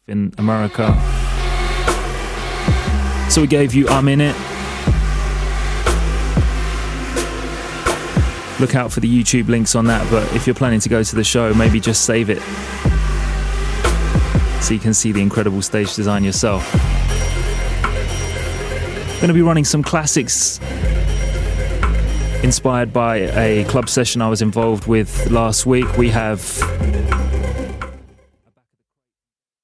in America. So we gave you I'm In It. Look out for the YouTube links on that, but if you're planning to go to the show, maybe just save it so you can see the incredible stage design yourself. Going to be running some classics inspired by a club session I was involved with last week. We have